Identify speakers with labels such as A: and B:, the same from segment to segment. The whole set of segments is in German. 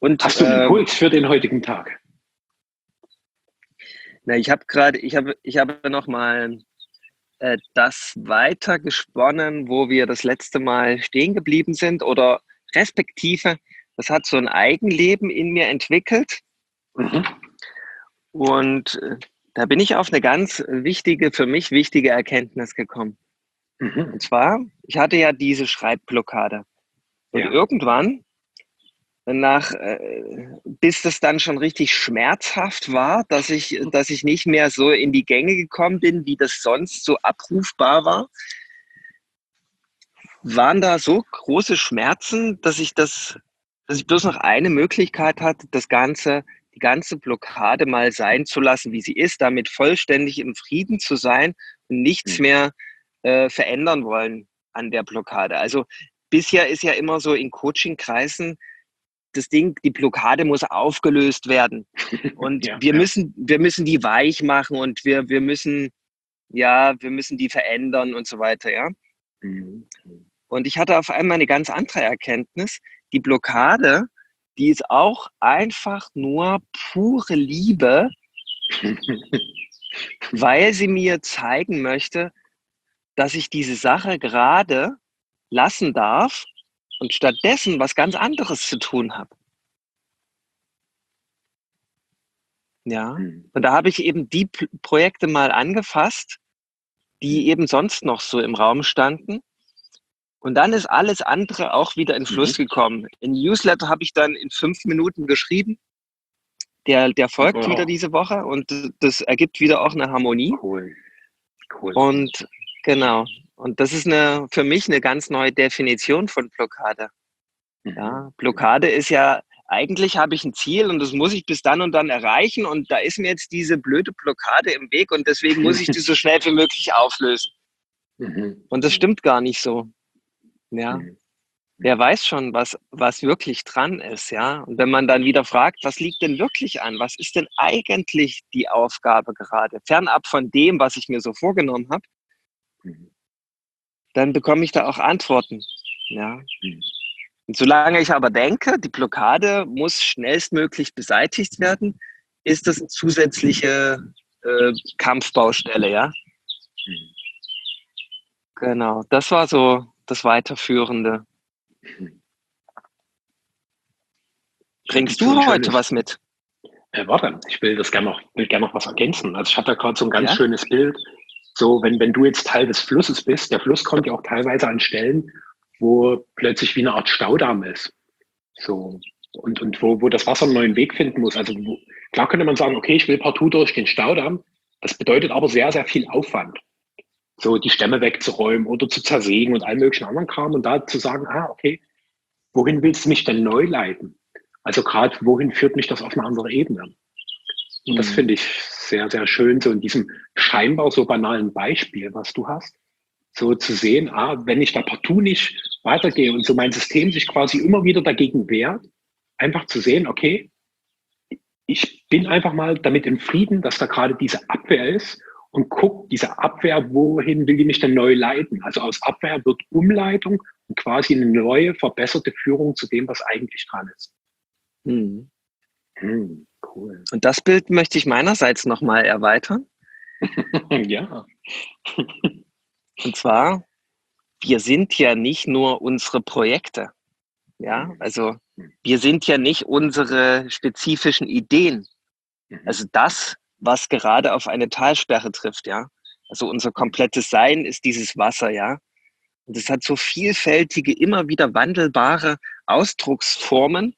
A: Und
B: Hast du einen Impuls für den heutigen Tag?
A: ich habe noch mal das weiter gesponnen, wo wir das letzte Mal stehen geblieben sind oder respektive, das hat so ein Eigenleben in mir entwickelt
B: Mhm.
A: und da bin ich auf eine ganz wichtige, für mich wichtige Erkenntnis gekommen.
B: Mhm.
A: Und zwar, ich hatte ja diese Schreibblockade und
B: Ja.
A: irgendwann bis das dann schon richtig schmerzhaft war, dass ich nicht mehr so in die Gänge gekommen bin, wie das sonst so abrufbar war, waren da so große Schmerzen, dass ich bloß noch eine Möglichkeit hatte, die ganze Blockade mal sein zu lassen, wie sie ist, damit vollständig im Frieden zu sein und nichts
B: Mhm.
A: mehr verändern wollen an der Blockade. Also bisher ist ja immer so in Coaching-Kreisen das Ding, die Blockade muss aufgelöst werden. Und
B: Ja, ja.
A: wir müssen die weich machen und wir müssen die verändern und so weiter, ja.
B: Mhm.
A: Und ich hatte auf einmal eine ganz andere Erkenntnis. Die Blockade, die ist auch einfach nur pure Liebe, weil sie mir zeigen möchte, dass ich diese Sache gerade lassen darf und stattdessen was ganz anderes zu tun habe. Ja.
B: Mhm.
A: Und da habe ich eben die Projekte mal angefasst, die eben sonst noch so im Raum standen. Und dann ist alles andere auch wieder in Fluss
B: Mhm.
A: gekommen. Ein Newsletter habe ich dann in 5 Minuten geschrieben. Der folgt wieder
B: Wow.
A: diese Woche und das ergibt wieder auch eine Harmonie.
B: Cool. Cool.
A: Und genau. Und das ist für mich eine ganz neue Definition von Blockade.
B: Mhm.
A: Ja, Blockade ist ja, eigentlich habe ich ein Ziel und das muss ich bis dann und dann erreichen und da ist mir jetzt diese blöde Blockade im Weg und deswegen muss ich die so schnell wie möglich auflösen.
B: Mhm.
A: Und das
B: Mhm.
A: stimmt gar nicht so. Ja,
B: Mhm.
A: wer weiß schon, was wirklich dran ist, ja. Und wenn man dann wieder fragt, was liegt denn wirklich an? Was ist denn eigentlich die Aufgabe gerade? Fernab von dem, was ich mir so vorgenommen habe,
B: Mhm.
A: dann bekomme ich da auch Antworten. Ja.
B: Mhm.
A: Und solange ich aber denke, die Blockade muss schnellstmöglich beseitigt werden, ist das eine zusätzliche Kampfbaustelle, ja.
B: Mhm.
A: Genau. Das war so das Weiterführende.
B: Mhm. Da
A: Bringst
B: gibt es so ein
A: du heute
B: schönes.
A: was mit?
B: Warte, ich will das gerne noch was ergänzen. Also ich hatte da gerade so ein ganz
A: Ja?
B: schönes Bild. So, wenn du jetzt Teil des Flusses bist, der Fluss kommt ja auch teilweise an Stellen, wo plötzlich wie eine Art Staudamm ist. So, und wo das Wasser einen neuen Weg finden muss. Also klar könnte man sagen, okay, ich will partout durch den Staudamm. Das bedeutet aber sehr, sehr viel Aufwand. So die Stämme wegzuräumen oder zu zersägen und all möglichen anderen Kram und da zu sagen, okay, wohin willst du mich denn neu leiten? Also gerade, wohin führt mich das auf eine andere Ebene? Und das
A: Hm.
B: finde ich sehr, sehr schön, so in diesem scheinbar so banalen Beispiel, was du hast, so zu sehen, wenn ich da partout nicht weitergehe und so mein System sich quasi immer wieder dagegen wehrt, einfach zu sehen, okay, ich bin einfach mal damit im Frieden, dass da gerade diese Abwehr ist und guck, diese Abwehr, wohin will die mich denn neu leiten? Also aus Abwehr wird Umleitung und quasi eine neue, verbesserte Führung zu dem, was eigentlich dran ist.
A: Hm.
B: Cool.
A: Und das Bild möchte ich meinerseits nochmal erweitern.
B: Ja.
A: Und zwar, wir sind ja nicht nur unsere Projekte. Ja, also wir sind ja nicht unsere spezifischen Ideen. Also das, was gerade auf eine Talsperre trifft, ja. Also unser komplettes Sein ist dieses Wasser, ja. Und es hat so vielfältige, immer wieder wandelbare Ausdrucksformen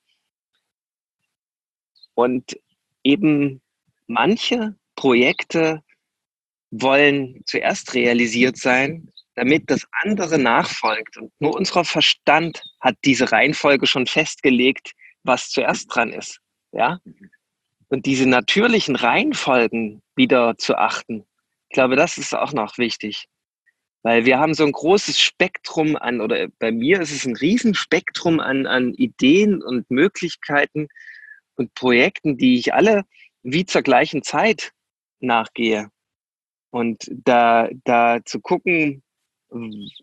A: und eben manche Projekte wollen zuerst realisiert sein, damit das andere nachfolgt. Und nur unser Verstand hat diese Reihenfolge schon festgelegt, was zuerst dran ist. Ja? Und diese natürlichen Reihenfolgen wieder zu achten, ich glaube, das ist auch noch wichtig. Weil wir haben so ein großes Spektrum oder bei mir ist es ein Riesenspektrum an Ideen und Möglichkeiten und Projekten, die ich alle wie zur gleichen Zeit nachgehe. Und da zu gucken,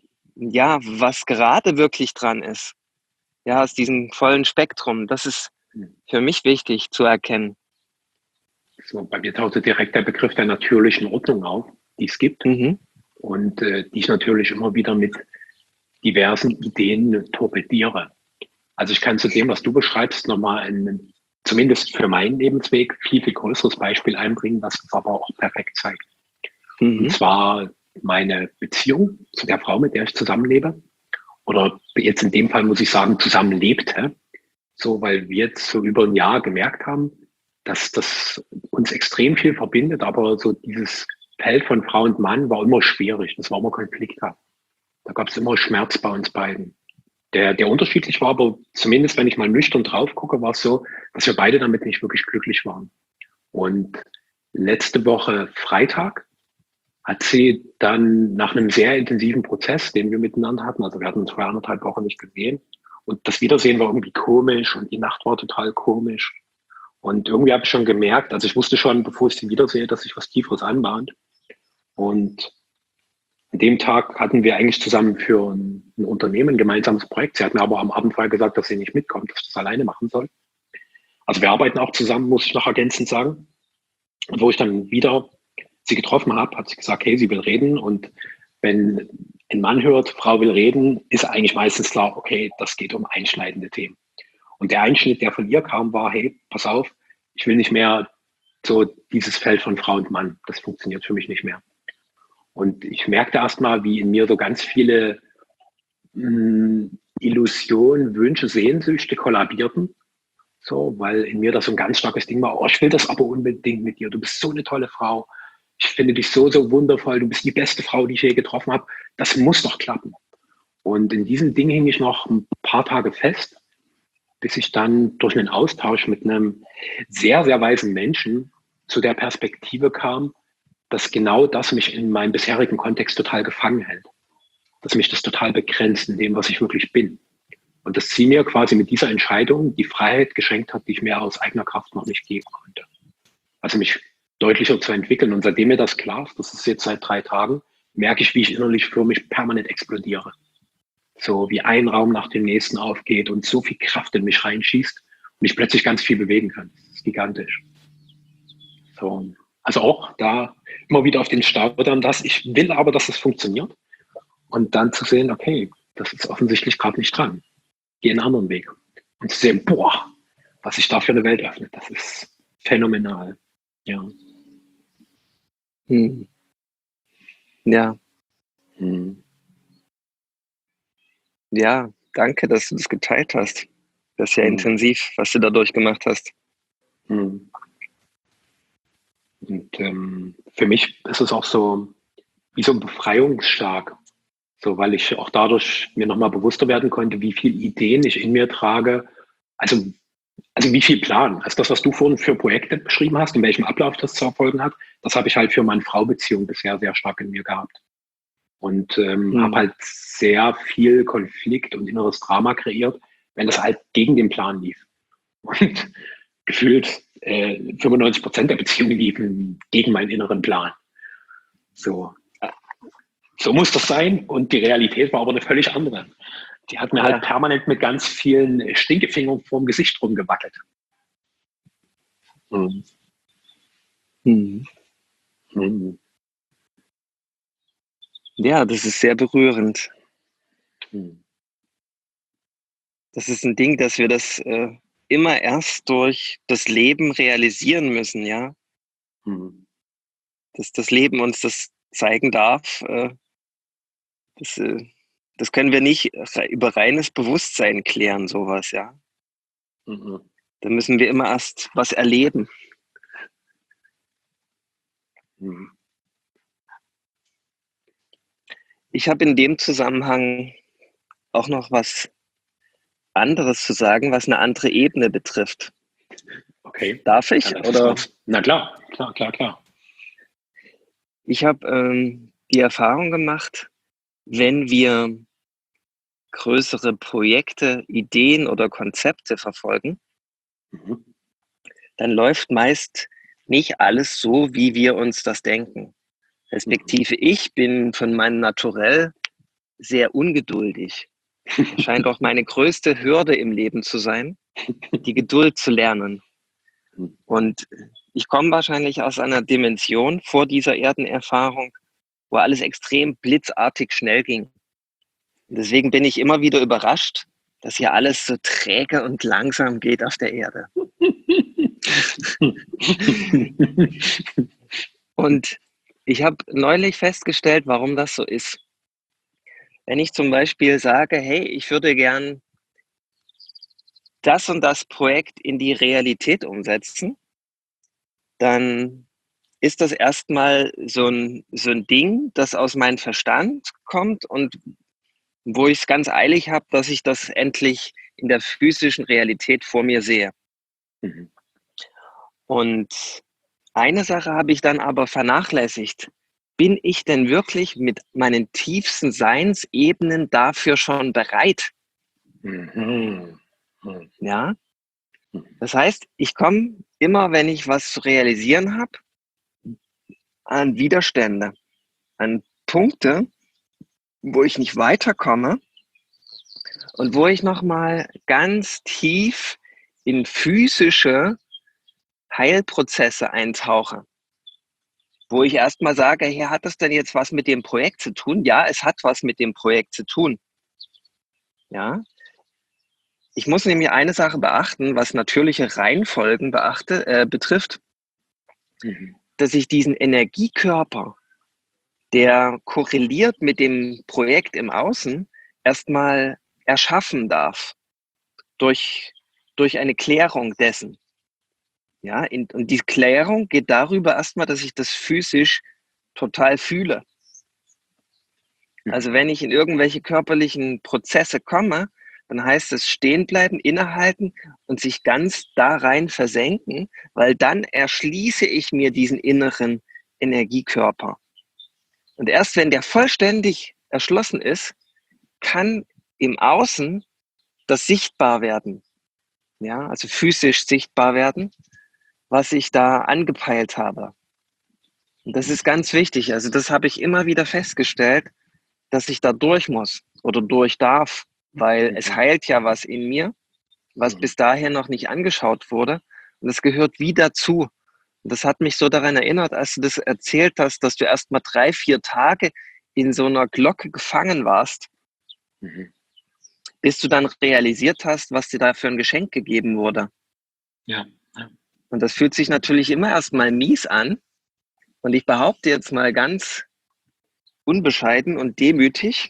A: ja, was gerade wirklich dran ist, ja, aus diesem vollen Spektrum, für mich wichtig zu erkennen.
B: So, bei mir tauchte direkt der Begriff der natürlichen Ordnung auf, die es gibt
A: Mhm.
B: und die ich natürlich immer wieder mit diversen Ideen torpediere. Also ich kann zu dem, was du beschreibst, nochmal ein, zumindest für meinen Lebensweg, viel, viel größeres Beispiel einbringen, was es aber auch perfekt zeigt. Und
A: Mhm.
B: zwar meine Beziehung zu der Frau, mit der ich zusammenlebe. Oder jetzt in dem Fall muss ich sagen, zusammenlebte. So, weil wir jetzt so über ein Jahr gemerkt haben, dass das uns extrem viel verbindet, aber so dieses Feld von Frau und Mann war immer schwierig. Das war immer konflikthaft. Da gab es immer Schmerz bei uns beiden. Der unterschiedlich war, aber zumindest wenn ich mal nüchtern drauf gucke, war es so, dass wir beide damit nicht wirklich glücklich waren. Und letzte Woche Freitag hat sie dann nach einem sehr intensiven Prozess, den wir miteinander hatten, also wir hatten uns vor 1,5 Wochen nicht gesehen, und das Wiedersehen war irgendwie komisch und die Nacht war total komisch. Und irgendwie habe ich schon gemerkt, also ich wusste schon, bevor ich sie wiedersehe, dass sich was Tieferes anbahnt. Und an dem Tag hatten wir eigentlich zusammen für ein Unternehmen ein gemeinsames Projekt. Sie hat mir aber am Abend vorher gesagt, dass sie nicht mitkommt, dass ich das alleine machen soll. Also wir arbeiten auch zusammen, muss ich noch ergänzend sagen. Und wo ich dann wieder sie getroffen habe, hat sie gesagt, hey, sie will reden. Und wenn ein Mann hört, Frau will reden, ist eigentlich meistens klar, okay, das geht um einschneidende Themen. Und der Einschnitt, der von ihr kam, war, hey, pass auf, ich will nicht mehr so dieses Feld von Frau und Mann. Das funktioniert für mich nicht mehr. Und ich merkte erst mal, wie in mir so ganz viele Illusionen, Wünsche, Sehnsüchte kollabierten. So, weil in mir das so ein ganz starkes Ding war, oh, ich will das aber unbedingt mit dir. Du bist so eine tolle Frau. Ich finde dich so, so wundervoll. Du bist die beste Frau, die ich je getroffen habe. Das muss doch klappen. Und in diesem Ding hing ich noch ein paar Tage fest, bis ich dann durch einen Austausch mit einem sehr, sehr weisen Menschen zu der Perspektive kam, dass genau das mich in meinem bisherigen Kontext total gefangen hält. Dass mich das total begrenzt in dem, was ich wirklich bin. Und dass sie mir quasi mit dieser Entscheidung die Freiheit geschenkt hat, die ich mir aus eigener Kraft noch nicht geben konnte. Also mich deutlicher zu entwickeln. Und seitdem mir das klar ist, das ist jetzt seit 3 Tagen, merke ich, wie ich innerlich für mich permanent explodiere. So wie ein Raum nach dem nächsten aufgeht und so viel Kraft in mich reinschießt und ich plötzlich ganz viel bewegen kann. Das ist gigantisch. So, also auch da immer wieder auf den Staudamm, dass ich will aber, dass es funktioniert. Und dann zu sehen, okay, das ist offensichtlich gerade nicht dran. Geh einen anderen Weg. Und zu sehen, boah, was sich da für eine Welt öffnet, das ist phänomenal. Ja.
A: Hm. Ja,
B: Hm.
A: ja, danke, dass du das geteilt hast. Das ist ja
B: Hm.
A: intensiv, was du dadurch gemacht hast.
B: Hm. Und für mich ist es auch so wie so ein Befreiungsschlag, so weil ich auch dadurch mir nochmal bewusster werden konnte, wie viele Ideen ich in mir trage. Also, also wie viel Plan. Also das, was du vorhin für Projekte beschrieben hast, in welchem Ablauf das zu erfolgen hat, das habe ich halt für Mann-Frau-Beziehung bisher sehr stark in mir gehabt. Und habe
A: Hm.
B: halt sehr viel Konflikt und inneres Drama kreiert, wenn das halt gegen den Plan lief. Und gefühlt 95% der Beziehungen liefen gegen meinen inneren Plan. So, so muss das sein. Und die Realität war aber eine völlig andere. Die hat mir halt
A: Ja.
B: permanent mit ganz vielen Stinkefingern vorm Gesicht rumgewackelt. Hm.
A: Hm.
B: Hm.
A: Ja, das ist sehr berührend.
B: Hm.
A: Das ist ein Ding, dass wir das immer erst durch das Leben realisieren müssen, ja.
B: Hm.
A: Dass das Leben uns das zeigen darf. Das, das können wir nicht über reines Bewusstsein klären, sowas, ja.
B: Hm.
A: Da müssen wir immer erst was erleben.
B: Hm.
A: Ich habe in dem Zusammenhang auch noch was anderes zu sagen, was eine andere Ebene betrifft.
B: Okay,
A: Darf
B: dann
A: ich?
B: lass es
A: Oder
B: raus. Na klar, klar, klar, klar.
A: ich habe die Erfahrung gemacht, wenn wir größere Projekte, Ideen oder Konzepte verfolgen,
B: Mhm.
A: dann läuft meist nicht alles so, wie wir uns das denken.
B: Mhm.
A: Respektive ich bin von meinem Naturell sehr ungeduldig. scheint auch meine größte Hürde im Leben zu sein, die Geduld zu lernen. Und ich komme wahrscheinlich aus einer Dimension vor dieser Erdenerfahrung, wo alles extrem blitzartig schnell ging. Und deswegen bin ich immer wieder überrascht, dass hier alles so träge und langsam geht auf der Erde. Und ich habe neulich festgestellt, warum das so ist. Wenn ich zum Beispiel sage, hey, ich würde gern das und das Projekt in die Realität umsetzen, dann ist das erstmal so ein Ding, das aus meinem Verstand kommt und wo ich es ganz eilig habe, dass ich das endlich in der physischen Realität vor mir sehe.
B: Mhm.
A: Und eine Sache habe ich dann aber vernachlässigt. Bin ich denn wirklich mit meinen tiefsten Seinsebenen dafür schon bereit?
B: Mhm.
A: Ja? Das heißt, ich komme immer, wenn ich was zu realisieren habe, an Widerstände, an Punkte, wo ich nicht weiterkomme und wo ich nochmal ganz tief in physische Heilprozesse eintauche. Wo ich erstmal sage, hey, hat das denn jetzt was mit dem Projekt zu tun? Ja, es hat was mit dem Projekt zu tun. Ja. Ich muss nämlich eine Sache beachten, was natürliche Reihenfolgen betrifft, dass ich diesen Energiekörper, der korreliert mit dem Projekt im Außen, erstmal erschaffen darf durch eine Klärung dessen. Ja, und die Klärung geht darüber erstmal, dass ich das physisch total fühle. Also wenn ich in irgendwelche körperlichen Prozesse komme, dann heißt es stehen bleiben, innehalten und sich ganz da rein versenken, weil dann erschließe ich mir diesen inneren Energiekörper. Und erst wenn der vollständig erschlossen ist, kann im Außen das sichtbar werden. Ja, also physisch sichtbar werden, was ich da angepeilt habe. Und das ist ganz wichtig. Also das habe ich immer wieder festgestellt, dass ich da durch muss oder durch darf, weil es heilt ja was in mir, was bis dahin noch nicht angeschaut wurde. Und es gehört wie dazu. Und das hat mich so daran erinnert, als du das erzählt hast, dass du erst mal 3, 4 Tage in so einer Glocke gefangen warst, bis du dann realisiert hast, was dir da für ein Geschenk gegeben wurde.
B: Ja.
A: Und das fühlt sich natürlich immer erst mal mies an. Und ich behaupte jetzt mal ganz unbescheiden und demütig,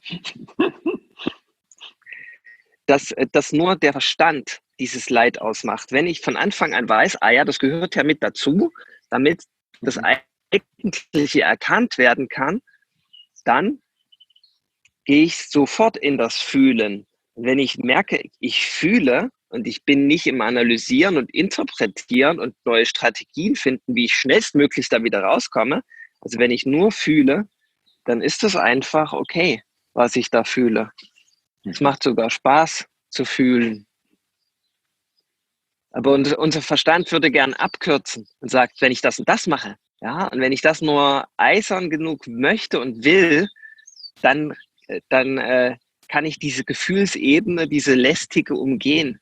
A: dass nur der Verstand dieses Leid ausmacht. Wenn ich von Anfang an weiß, ah ja, das gehört ja mit dazu, damit das Eigentliche erkannt werden kann, dann gehe ich sofort in das Fühlen. Und wenn ich merke, ich fühle und ich bin nicht im Analysieren und Interpretieren und neue Strategien finden, wie ich schnellstmöglich da wieder rauskomme, also wenn ich nur fühle, dann ist es einfach okay, was ich da fühle. Es macht sogar Spaß zu fühlen. Aber unser Verstand würde gern abkürzen und sagt, wenn ich das und das mache, ja, und wenn ich das nur eisern genug möchte und will, dann kann ich diese Gefühlsebene, diese lästige umgehen.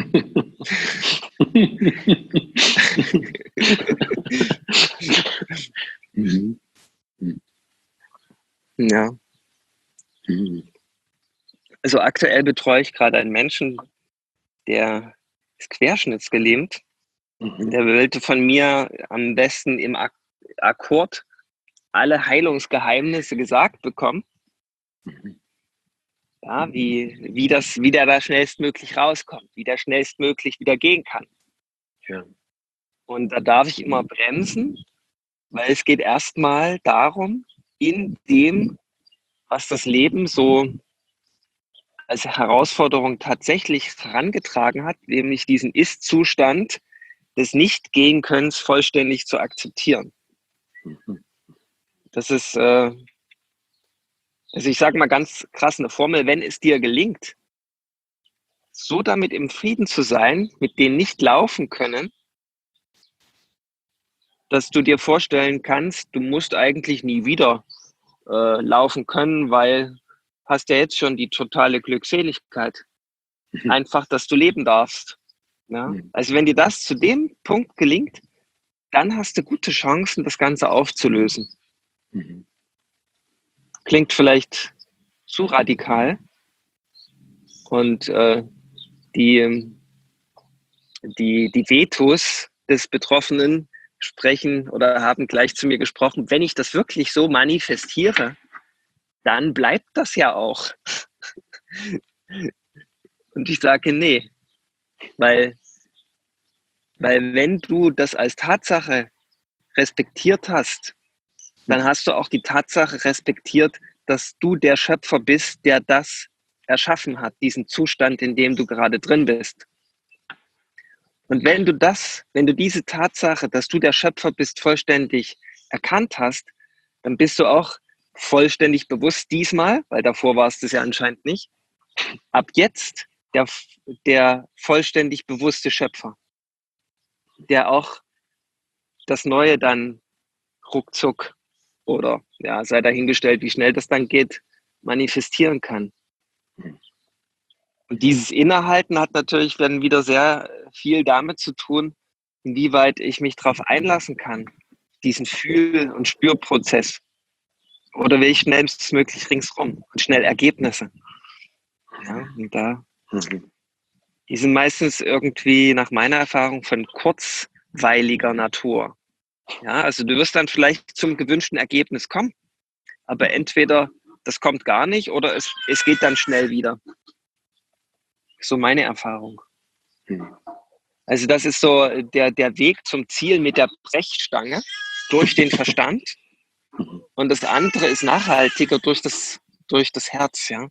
A: Ja. Also aktuell betreue ich gerade einen Menschen, der ist querschnittsgelähmt. Der wollte von mir am besten im Akkord alle Heilungsgeheimnisse gesagt bekommen. Ja, wie der da schnellstmöglich rauskommt, wie der schnellstmöglich wieder gehen kann.
B: Ja.
A: Und da darf ich immer bremsen, weil es geht erstmal darum, in dem, was das Leben so als Herausforderung tatsächlich herangetragen hat, nämlich diesen Ist-Zustand des Nicht-Gehen-Könnens vollständig zu akzeptieren. Das ist, also ich sage mal ganz krass eine Formel, wenn es dir gelingt, so damit im Frieden zu sein, mit denen nicht laufen können, dass du dir vorstellen kannst, du musst eigentlich nie wieder laufen können, weil hast ja jetzt schon die totale Glückseligkeit. Einfach, dass du leben darfst. Ja? Also wenn dir das zu dem Punkt gelingt, dann hast du gute Chancen, das Ganze aufzulösen. Klingt vielleicht zu radikal. Und die Vetos des Betroffenen sprechen oder haben gleich zu mir gesprochen, wenn ich das wirklich so manifestiere, dann bleibt das ja auch. Und ich sage, nee, weil wenn du das als Tatsache respektiert hast, dann hast du auch die Tatsache respektiert, dass du der Schöpfer bist, der das erschaffen hat, diesen Zustand, in dem du gerade drin bist. Und wenn du diese Tatsache, dass du der Schöpfer bist, vollständig erkannt hast, dann bist du auch vollständig bewusst diesmal, weil davor war es das ja anscheinend nicht, ab jetzt der vollständig bewusste Schöpfer, der auch das Neue dann ruckzuck oder ja, sei dahingestellt, wie schnell das dann geht, manifestieren kann. Und dieses Innehalten hat natürlich dann wieder sehr viel damit zu tun, inwieweit ich mich darauf einlassen kann, diesen Fühl- und Spürprozess. Oder will ich schnellstmöglich ringsrum und schnell Ergebnisse. Ja, und die sind meistens irgendwie nach meiner Erfahrung von kurzweiliger Natur. Ja, also du wirst dann vielleicht zum gewünschten Ergebnis kommen, aber entweder das kommt gar nicht oder es geht dann schnell wieder. So meine Erfahrung. Also das ist so der Weg zum Ziel mit der Brechstange durch den Verstand und das andere ist nachhaltiger durch das Herz, ja.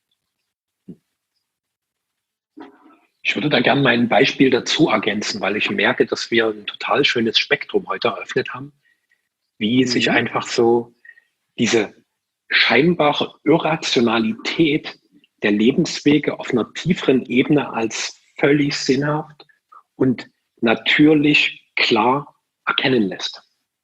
B: Ich würde da gerne mein Beispiel dazu ergänzen, weil ich merke, dass wir ein total schönes Spektrum heute eröffnet haben, wie sich einfach so diese scheinbare Irrationalität der Lebenswege auf einer tieferen Ebene als völlig sinnhaft und natürlich klar erkennen lässt.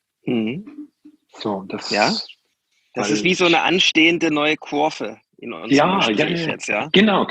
A: So, das ist wie so eine anstehende neue Kurve in unserem Gespräch jetzt, ja?
B: Genau.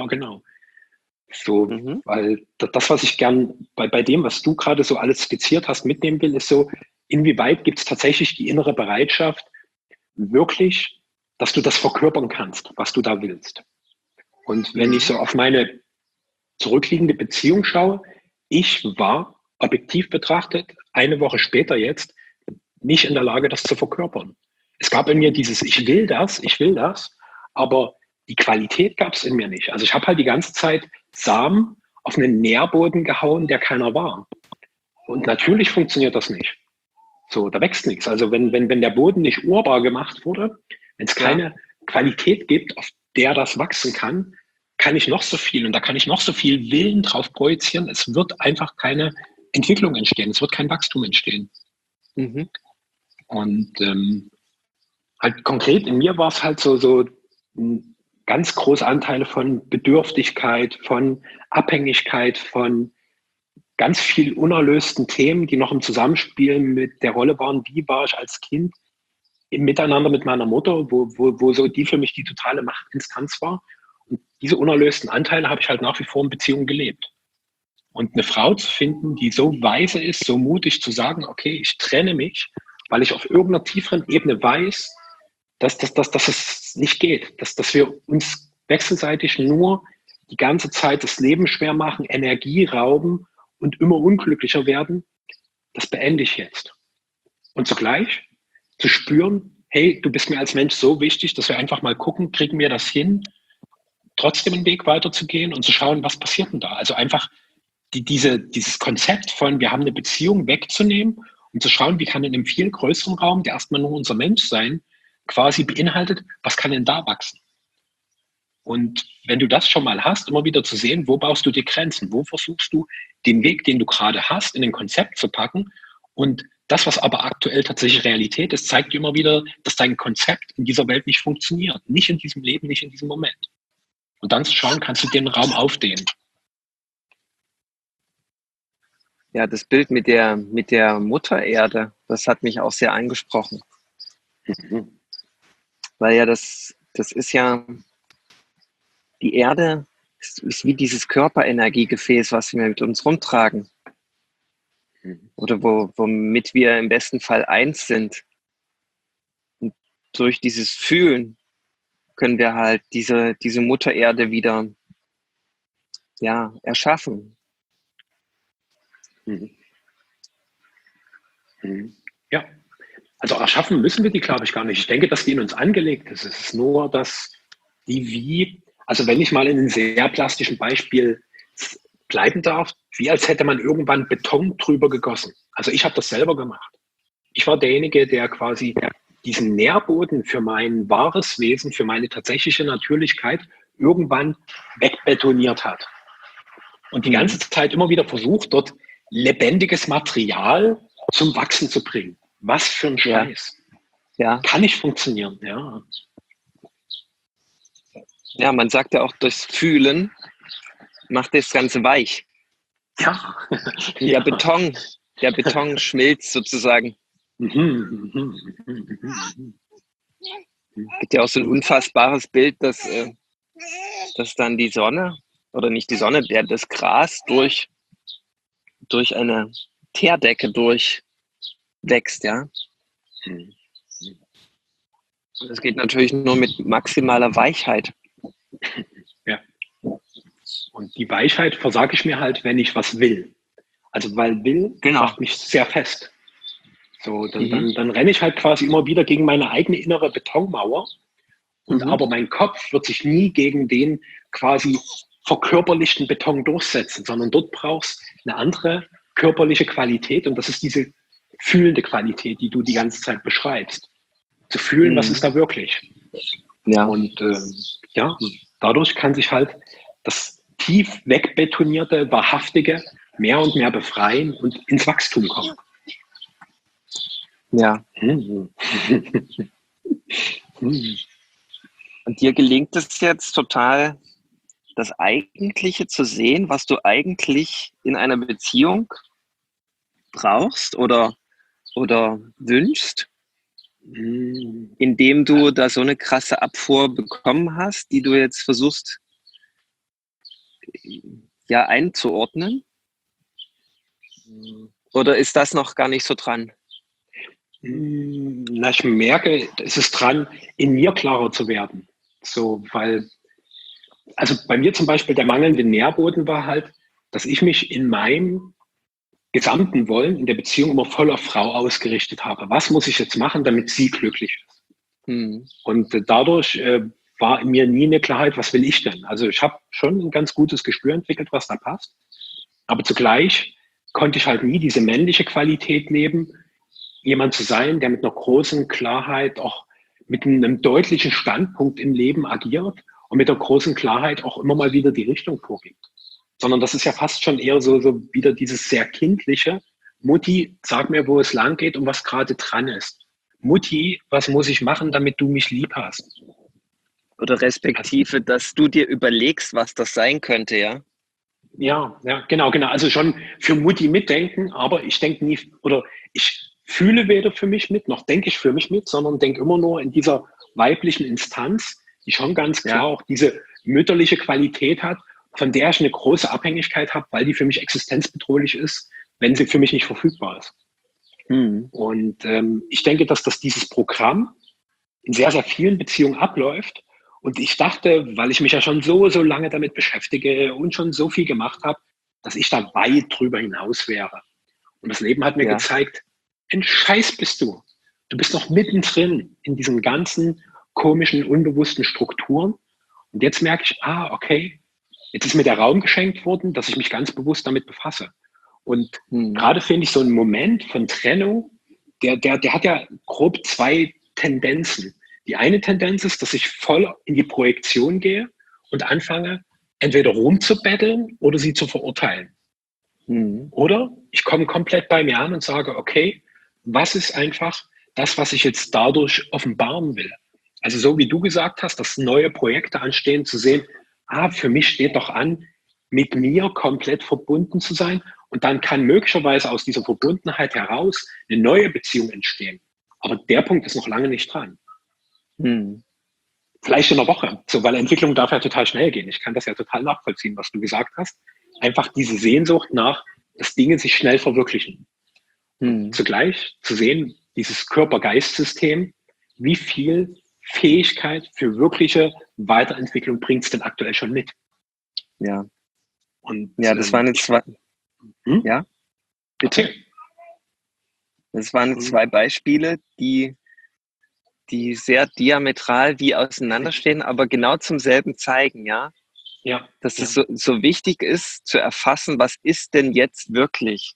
B: So, weil das, was ich gern bei dem, was du gerade so alles skizziert hast, mitnehmen will, ist so, inwieweit gibt es tatsächlich die innere Bereitschaft, wirklich, dass du das verkörpern kannst, was du da willst. Und wenn ich so auf meine zurückliegende Beziehung schaue, ich war objektiv betrachtet, eine Woche später jetzt, nicht in der Lage, das zu verkörpern. Es gab in mir dieses, ich will das, aber die Qualität gab es in mir nicht. Also ich habe halt die ganze Zeit Samen auf einen Nährboden gehauen, der keiner war. Und natürlich funktioniert das nicht. So, da wächst nichts. Also wenn der Boden nicht urbar gemacht wurde, wenn es keine Qualität gibt, auf der das wachsen kann, kann ich noch so viel und da kann ich noch so viel Willen drauf projizieren. Es wird einfach keine Entwicklung entstehen. Es wird kein Wachstum entstehen. Und halt konkret in mir war es halt so ganz große Anteile von Bedürftigkeit, von Abhängigkeit, von ganz viel unerlösten Themen, die noch im Zusammenspiel mit der Rolle waren, wie war ich als Kind im Miteinander mit meiner Mutter, wo so die für mich die totale Machtinstanz war. Und diese unerlösten Anteile habe ich halt nach wie vor in Beziehungen gelebt. Und eine Frau zu finden, die so weise ist, so mutig zu sagen, okay, ich trenne mich, weil ich auf irgendeiner tieferen Ebene weiß, dass es nicht geht, dass wir uns wechselseitig nur die ganze Zeit das Leben schwer machen, Energie rauben und immer unglücklicher werden, das beende ich jetzt. Und zugleich zu spüren, hey, du bist mir als Mensch so wichtig, dass wir einfach mal gucken, kriegen wir das hin, trotzdem einen Weg weiterzugehen und zu schauen, was passiert denn da? Also einfach dieses Konzept von, wir haben eine Beziehung wegzunehmen und zu schauen, wie kann in einem viel größeren Raum, der erstmal nur unser Mensch sein, quasi beinhaltet, was kann denn da wachsen? Und wenn du das schon mal hast, immer wieder zu sehen, wo baust du die Grenzen, wo versuchst du den Weg, den du gerade hast, in ein Konzept zu packen und das, was aber aktuell tatsächlich Realität ist, zeigt dir immer wieder, dass dein Konzept in dieser Welt nicht funktioniert, nicht in diesem Leben, nicht in diesem Moment. Und dann zu schauen, kannst du den Raum aufdehnen.
A: Ja, das Bild mit der Mutter Erde, das hat mich auch sehr angesprochen. Weil ja das ist ja die Erde ist wie dieses Körperenergiegefäß, was wir mit uns rumtragen. Oder womit wir im besten Fall eins sind. Und durch dieses Fühlen können wir halt diese Mutter Erde wieder erschaffen.
B: Ja, also erschaffen müssen wir die, glaube ich, gar nicht. Ich denke, dass die in uns angelegt ist. Es ist nur, dass also wenn ich mal in einem sehr plastischen Beispiel bleiben darf, wie als hätte man irgendwann Beton drüber gegossen. Also ich habe das selber gemacht. Ich war derjenige, der quasi diesen Nährboden für mein wahres Wesen, für meine tatsächliche Natürlichkeit irgendwann wegbetoniert hat. Und die ganze Zeit immer wieder versucht, dort lebendiges Material zum Wachsen zu bringen. Was für ein Scheiß.
A: Ja.
B: Kann nicht funktionieren, ja.
A: Ja, man sagt ja auch, durchs Fühlen macht das Ganze weich.
B: Ja.
A: Der Beton schmilzt sozusagen. Es gibt ja auch so ein unfassbares Bild, dass dann die Sonne, oder nicht die Sonne, das Gras durch eine Teerdecke durchwächst, ja. Das geht natürlich nur mit maximaler Weichheit.
B: Ja. Und die Weichheit versage ich mir halt, wenn ich was will. Also weil will macht mich sehr fest. So, dann renne ich halt quasi immer wieder gegen meine eigene innere Betonmauer. Und aber mein Kopf wird sich nie gegen den quasi verkörperlichten Beton durchsetzen, sondern dort brauchst eine andere körperliche Qualität. Und das ist diese fühlende Qualität, die du die ganze Zeit beschreibst. Zu fühlen, was ist da wirklich.
A: Ja.
B: Und dadurch kann sich halt das tief wegbetonierte, wahrhaftige mehr und mehr befreien und ins Wachstum kommen.
A: Ja. Und dir gelingt es jetzt total, das Eigentliche zu sehen, was du eigentlich in einer Beziehung brauchst oder wünschst, indem du da so eine krasse Abfuhr bekommen hast, die du jetzt versuchst einzuordnen? Oder ist das noch gar nicht so dran?
B: Na, ich merke, es ist dran, in mir klarer zu werden. So, also bei mir zum Beispiel der mangelnde Nährboden war halt, dass ich mich in meinem gesamten Wollen in der Beziehung immer voll auf Frau ausgerichtet habe. Was muss ich jetzt machen, damit sie glücklich ist? Und dadurch war in mir nie eine Klarheit, was will ich denn? Also ich habe schon ein ganz gutes Gespür entwickelt, was da passt. Aber zugleich konnte ich halt nie diese männliche Qualität leben, jemand zu sein, der mit einer großen Klarheit auch mit einem deutlichen Standpunkt im Leben agiert und mit einer großen Klarheit auch immer mal wieder die Richtung vorgibt. Sondern das ist ja fast schon eher so wieder dieses sehr kindliche, Mutti, sag mir, wo es lang geht und was gerade dran ist. Mutti, was muss ich machen, damit du mich lieb hast?
A: Oder respektive, dass du dir überlegst, was das sein könnte, ja?
B: Ja, genau. Also schon für Mutti mitdenken, aber ich denke nie, oder ich fühle weder für mich mit, noch denke ich für mich mit, sondern denke immer nur in dieser weiblichen Instanz, die schon ganz klar auch diese mütterliche Qualität hat, von der ich eine große Abhängigkeit habe, weil die für mich existenzbedrohlich ist, wenn sie für mich nicht verfügbar ist. Und ich denke, dass dieses Programm in sehr, sehr vielen Beziehungen abläuft. Und ich dachte, weil ich mich ja schon so lange damit beschäftige und schon so viel gemacht habe, dass ich da weit drüber hinaus wäre. Und das Leben hat mir gezeigt, ein Scheiß bist du. Du bist noch mittendrin in diesen ganzen komischen, unbewussten Strukturen. Und jetzt merke ich, okay, jetzt ist mir der Raum geschenkt worden, dass ich mich ganz bewusst damit befasse. Und gerade finde ich so einen Moment von Trennung, der hat ja grob zwei Tendenzen. Die eine Tendenz ist, dass ich voll in die Projektion gehe und anfange, entweder rumzubetteln oder sie zu verurteilen. Oder ich komme komplett bei mir an und sage, okay, was ist einfach das, was ich jetzt dadurch offenbaren will? Also so wie du gesagt hast, dass neue Projekte anstehen, zu sehen, für mich steht doch an, mit mir komplett verbunden zu sein. Und dann kann möglicherweise aus dieser Verbundenheit heraus eine neue Beziehung entstehen. Aber der Punkt ist noch lange nicht dran. vielleicht in einer Woche, so, weil Entwicklung darf ja total schnell gehen. Ich kann das ja total nachvollziehen, was du gesagt hast. Einfach diese Sehnsucht nach, dass Dinge sich schnell verwirklichen. Und zugleich zu sehen, dieses Körper-Geist-System, wie viel Fähigkeit für wirkliche Weiterentwicklung bringt es denn aktuell schon mit?
A: Ja.
B: Und
A: ja, das waren jetzt zwei. Ja, bitte.
B: Okay.
A: Das waren jetzt zwei Beispiele, die sehr diametral wie auseinanderstehen, aber genau zum selben zeigen, ja.
B: Ja.
A: Dass es so wichtig ist, zu erfassen, was ist denn jetzt wirklich?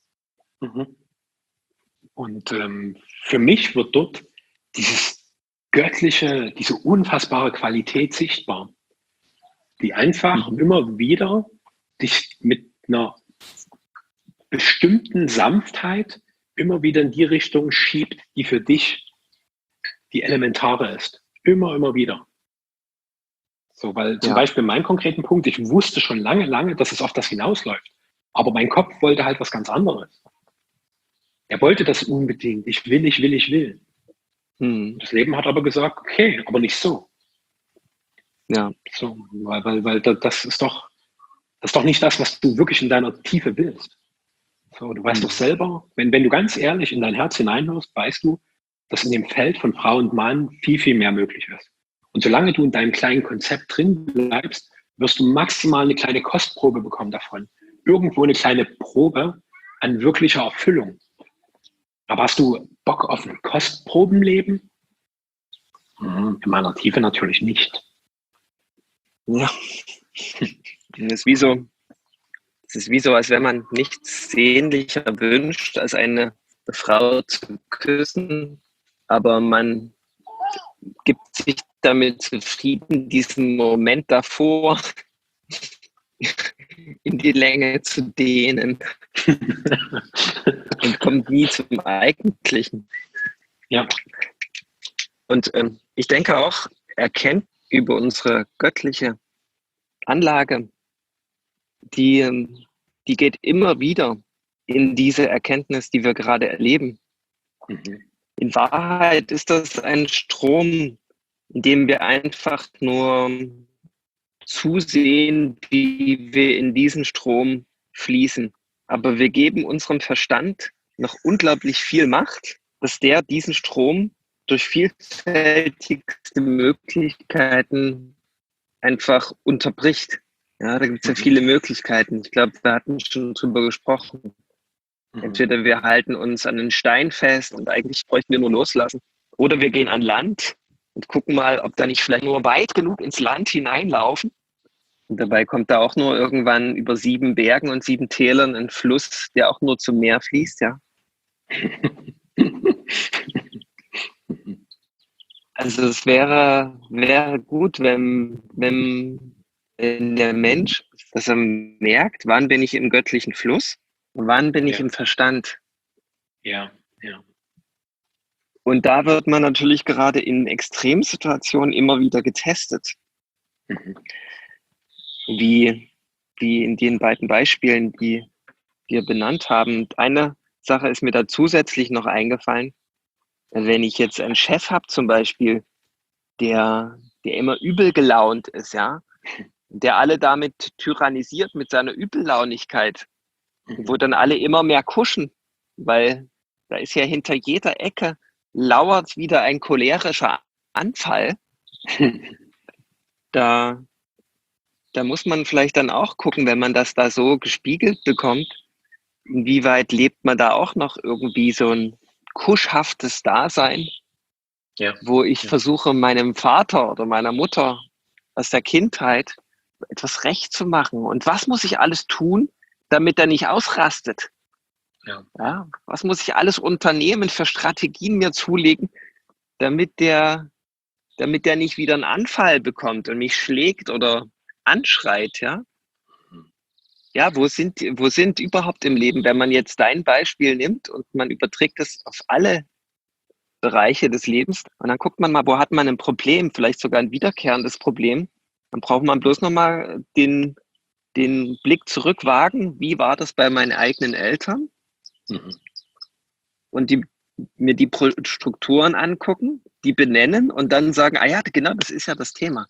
B: Und für mich wird dort dieses göttliche, diese unfassbare Qualität sichtbar, die einfach immer wieder dich mit einer bestimmten Sanftheit immer wieder in die Richtung schiebt, die für dich die elementare ist. Immer wieder. So, weil zum Beispiel mein konkreten Punkt, ich wusste schon lange, dass es auf das hinausläuft. Aber mein Kopf wollte halt was ganz anderes. Er wollte das unbedingt. Ich will. Das Leben hat aber gesagt, okay, aber nicht so.
A: Ja.
B: So, weil das ist doch nicht das, was du wirklich in deiner Tiefe willst. So, du weißt doch selber, wenn du ganz ehrlich in dein Herz hineinhörst, weißt du, dass in dem Feld von Frau und Mann viel mehr möglich ist. Und solange du in deinem kleinen Konzept drin bleibst, wirst du maximal eine kleine Kostprobe bekommen davon. Irgendwo eine kleine Probe an wirklicher Erfüllung. Aber hast du Bock auf ein Kostprobenleben? In meiner Tiefe natürlich nicht.
A: Ja. Das ist wie so, als wenn man nichts sehnlicher wünscht, als eine Frau zu küssen, aber man gibt sich damit zufrieden, diesen Moment davor in die Länge zu dehnen und kommt nie zum Eigentlichen.
B: Ja.
A: Und ich denke auch, erkennt über unsere göttliche Anlage, die geht immer wieder in diese Erkenntnis, die wir gerade erleben. In Wahrheit ist das ein Strom, in dem wir einfach nur zusehen, wie wir in diesen Strom fließen. Aber wir geben unserem Verstand noch unglaublich viel Macht, dass der diesen Strom durch vielfältigste Möglichkeiten einfach unterbricht. Ja, da gibt es ja viele Möglichkeiten. Ich glaube, wir hatten schon drüber gesprochen. Entweder wir halten uns an den Stein fest und eigentlich bräuchten wir nur loslassen. Oder wir gehen an Land und gucken mal, ob da nicht vielleicht nur weit genug ins Land hineinlaufen. Und dabei kommt da auch nur irgendwann über 7 Bergen und 7 Tälern ein Fluss, der auch nur zum Meer fließt, ja. Also es wäre gut, wenn der Mensch, dass er merkt, wann bin ich im göttlichen Fluss und wann bin ich im Verstand.
B: Ja.
A: Und da wird man natürlich gerade in Extremsituationen immer wieder getestet. Wie in den beiden Beispielen, die wir benannt haben. Eine Sache ist mir da zusätzlich noch eingefallen. Wenn ich jetzt einen Chef habe zum Beispiel, der immer übel gelaunt ist, ja, der alle damit tyrannisiert mit seiner Übellaunigkeit, wo dann alle immer mehr kuschen, weil da ist ja hinter jeder Ecke lauert wieder ein cholerischer Anfall. Da muss man vielleicht dann auch gucken, wenn man das da so gespiegelt bekommt, inwieweit lebt man da auch noch irgendwie so ein kuschhaftes Dasein, wo ich versuche, meinem Vater oder meiner Mutter aus der Kindheit etwas recht zu machen. Und was muss ich alles tun, damit er nicht ausrastet? Ja, was muss ich alles unternehmen, für Strategien mir zulegen, damit der nicht wieder einen Anfall bekommt und mich schlägt oder anschreit, ja? Ja, wo sind überhaupt im Leben, wenn man jetzt dein Beispiel nimmt und man überträgt es auf alle Bereiche des Lebens und dann guckt man mal, wo hat man ein Problem, vielleicht sogar ein wiederkehrendes Problem, dann braucht man bloß nochmal den Blick zurückwagen, wie war das bei meinen eigenen Eltern? Und mir die Strukturen angucken, die benennen und dann sagen, ah ja, genau, das ist ja das Thema.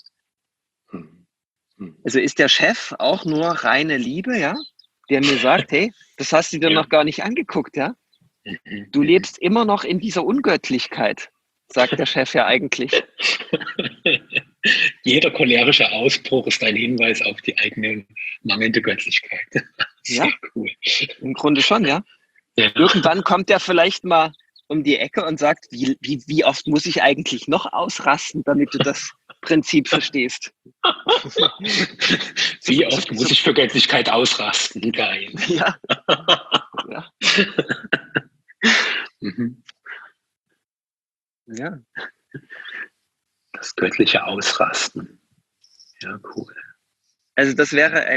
A: Also ist der Chef auch nur reine Liebe, ja, der mir sagt, hey, das hast du dir noch gar nicht angeguckt, ja? Du lebst immer noch in dieser Ungöttlichkeit, sagt der Chef ja eigentlich.
B: Jeder cholerische Ausbruch ist ein Hinweis auf die eigene mangelnde Göttlichkeit.
A: Sehr cool. Im Grunde schon, ja. Irgendwann kommt er vielleicht mal um die Ecke und sagt, wie oft muss ich eigentlich noch ausrasten, damit du das Prinzip verstehst?
B: Wie oft muss ich für Göttlichkeit ausrasten? Geil.
A: Ja. Ja. Ja.
B: Das göttliche Ausrasten. Ja, cool.
A: Also das wäre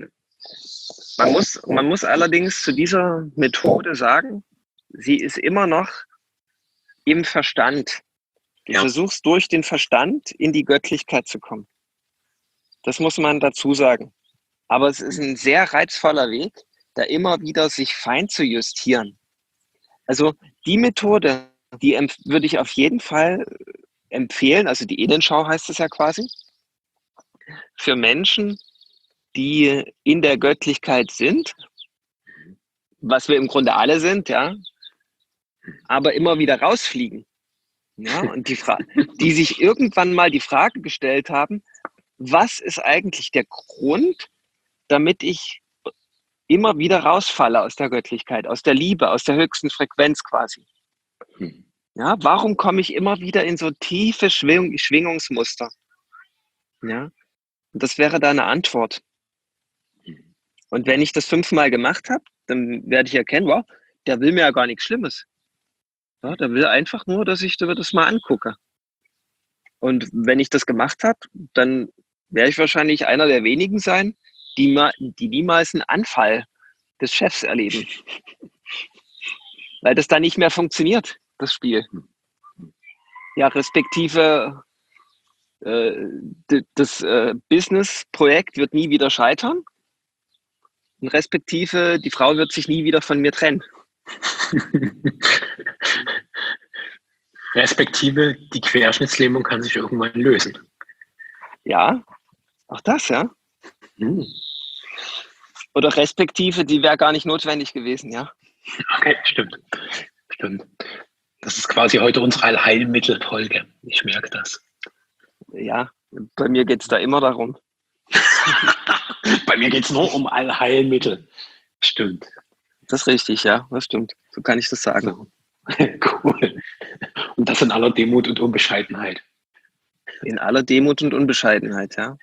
A: man muss allerdings zu dieser Methode sagen, sie ist immer noch im Verstand. Du versuchst durch den Verstand in die Göttlichkeit zu kommen. Das muss man dazu sagen. Aber es ist ein sehr reizvoller Weg, da immer wieder sich fein zu justieren. Also die Methode, die würde ich auf jeden Fall empfehlen, also die Innenschau heißt es ja quasi, für Menschen, die in der Göttlichkeit sind, was wir im Grunde alle sind, ja, aber immer wieder rausfliegen. Ja, und die sich irgendwann mal die Frage gestellt haben, was ist eigentlich der Grund, damit ich immer wieder rausfalle aus der Göttlichkeit, aus der Liebe, aus der höchsten Frequenz quasi. Ja, warum komme ich immer wieder in so tiefe Schwingungsmuster? Ja, und das wäre da eine Antwort. Und wenn ich das 5-mal gemacht habe, dann werde ich erkennen, wow, der will mir ja gar nichts Schlimmes. Ja, der will einfach nur, dass ich das mal angucke. Und wenn ich das gemacht habe, dann werde ich wahrscheinlich einer der wenigen sein, die niemals einen Anfall des Chefs erleben. Weil das dann nicht mehr funktioniert, das Spiel. Ja, respektive das Business-Projekt wird nie wieder scheitern. Und respektive die Frau wird sich nie wieder von mir trennen.
B: Respektive die Querschnittslähmung kann sich irgendwann lösen.
A: Ja, auch das, ja. Oder respektive, die wäre gar nicht notwendig gewesen, ja.
B: Okay, stimmt. Das ist quasi heute unsere Allheilmittelfolge. Ich merke das.
A: Ja, bei mir geht es da immer darum.
B: Bei mir geht es nur um Allheilmittel. Stimmt.
A: Das ist richtig, ja, das stimmt. So kann ich das sagen.
B: So. Cool. Und das in aller Demut und Unbescheidenheit.
A: In aller Demut und Unbescheidenheit, ja.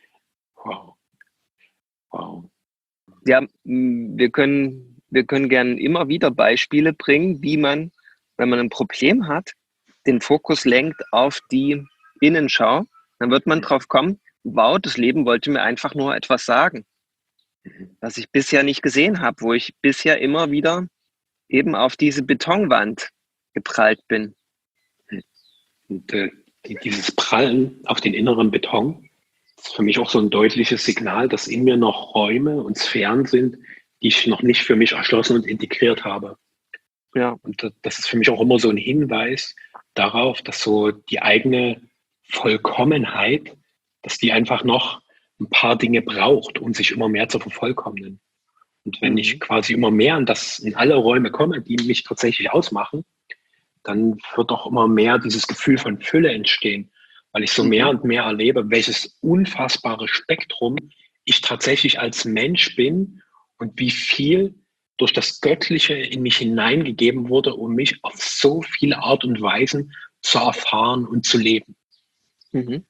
B: Wow.
A: Ja, wir können gerne immer wieder Beispiele bringen, wie man, wenn man ein Problem hat, den Fokus lenkt auf die Innenschau. Dann wird man drauf kommen, wow, das Leben wollte mir einfach nur etwas sagen, was ich bisher nicht gesehen habe, wo ich bisher immer wieder eben auf diese Betonwand geprallt bin.
B: Und dieses Prallen auf den inneren Beton ist für mich auch so ein deutliches Signal, dass in mir noch Räume und Sphären sind, die ich noch nicht für mich erschlossen und integriert habe. Ja, und das ist für mich auch immer so ein Hinweis darauf, dass so die eigene Vollkommenheit, dass die einfach noch ein paar Dinge braucht, um sich immer mehr zu vervollkommnen. Und wenn ich quasi immer mehr in alle Räume komme, die mich tatsächlich ausmachen, dann wird auch immer mehr dieses Gefühl von Fülle entstehen, weil ich so mehr und mehr erlebe, welches unfassbare Spektrum ich tatsächlich als Mensch bin und wie viel durch das Göttliche in mich hineingegeben wurde, um mich auf so viele Art und Weisen zu erfahren und zu leben.
A: Und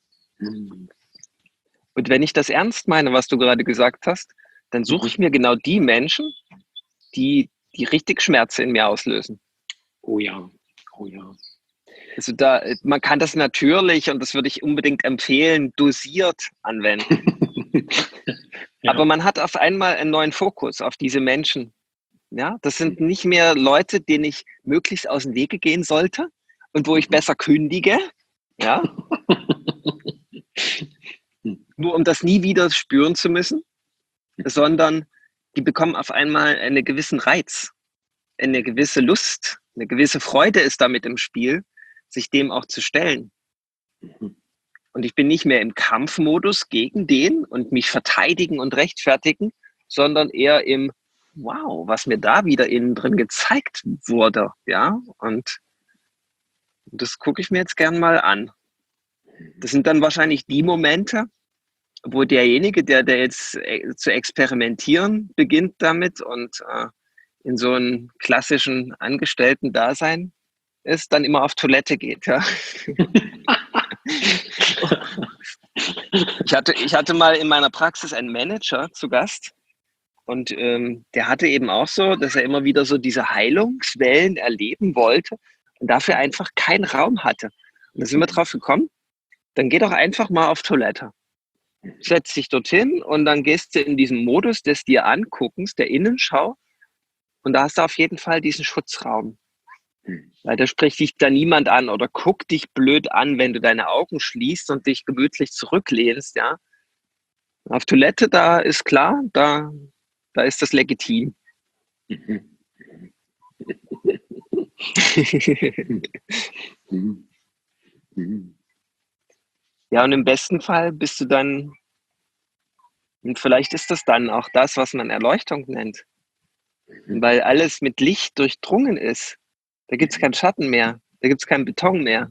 A: wenn ich das ernst meine, was du gerade gesagt hast, dann suche ich mir genau die Menschen, die richtig Schmerz in mir auslösen.
B: Oh ja.
A: Also man kann das natürlich, und das würde ich unbedingt empfehlen, dosiert anwenden. Ja. Aber man hat auf einmal einen neuen Fokus auf diese Menschen. Ja, das sind nicht mehr Leute, denen ich möglichst aus dem Wege gehen sollte und wo ich besser kündige. Ja. Nur um das nie wieder spüren zu müssen, sondern die bekommen auf einmal einen gewissen Reiz, eine gewisse Lust eine gewisse Freude ist damit im Spiel, sich dem auch zu stellen. Und ich bin nicht mehr im Kampfmodus gegen den und mich verteidigen und rechtfertigen, sondern eher im wow, was mir da wieder innen drin gezeigt wurde, ja, und das gucke ich mir jetzt gern mal an. Das sind dann wahrscheinlich die Momente, wo derjenige, der jetzt zu experimentieren beginnt damit und in so einem klassischen Angestellten-Dasein ist, dann immer auf Toilette geht, ja. Ich hatte mal in meiner Praxis einen Manager zu Gast und der hatte eben auch so, dass er immer wieder so diese Heilungswellen erleben wollte und dafür einfach keinen Raum hatte. Und da sind wir drauf gekommen, dann geh doch einfach mal auf Toilette. Setz dich dorthin und dann gehst du in diesen Modus des dir Anguckens, der Innenschau und da hast du auf jeden Fall diesen Schutzraum. Weil da spricht dich da niemand an oder guckt dich blöd an, wenn du deine Augen schließt und dich gemütlich zurücklehnst, ja. Auf Toilette, da ist klar, da ist das legitim. Ja, und im besten Fall bist du dann, und vielleicht ist das dann auch das, was man Erleuchtung nennt, weil alles mit Licht durchdrungen ist. Da gibt es keinen Schatten mehr, da gibt es keinen Beton mehr.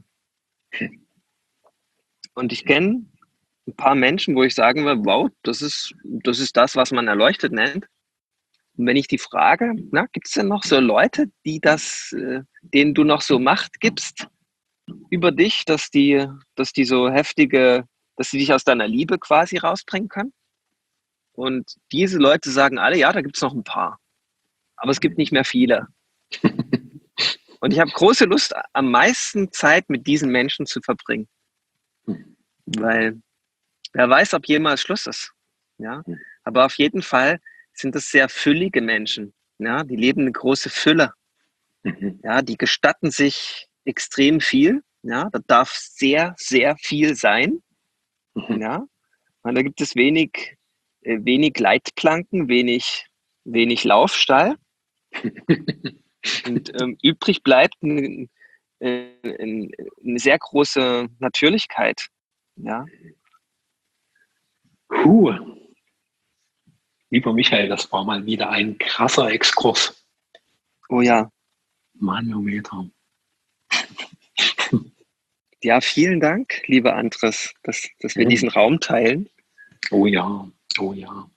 A: Und ich kenne ein paar Menschen, wo ich sagen würde, wow, das ist das, was man erleuchtet nennt. Und wenn ich die frage, na, gibt es denn noch so Leute, die denen du noch so Macht gibst über dich, dass die so heftige, dass sie dich aus deiner Liebe quasi rausbringen können? Und diese Leute sagen alle, ja, da gibt es noch ein paar. Aber es gibt nicht mehr viele. Und ich habe große Lust, am meisten Zeit mit diesen Menschen zu verbringen. Weil wer weiß, ob jemals Schluss ist. Ja? Aber auf jeden Fall sind das sehr füllige Menschen. Ja? Die leben eine große Fülle. Ja? Die gestatten sich extrem viel. Ja? Da darf sehr, sehr viel sein. Ja? Und da gibt es wenig Leitplanken, wenig Laufstall. Und übrig bleibt eine sehr große Natürlichkeit. Ja.
B: Lieber Michael, das war mal wieder ein krasser Exkurs.
A: Oh ja.
B: Manometer.
A: Ja, vielen Dank, lieber Andres, dass wir diesen Raum teilen.
B: Oh ja, oh ja.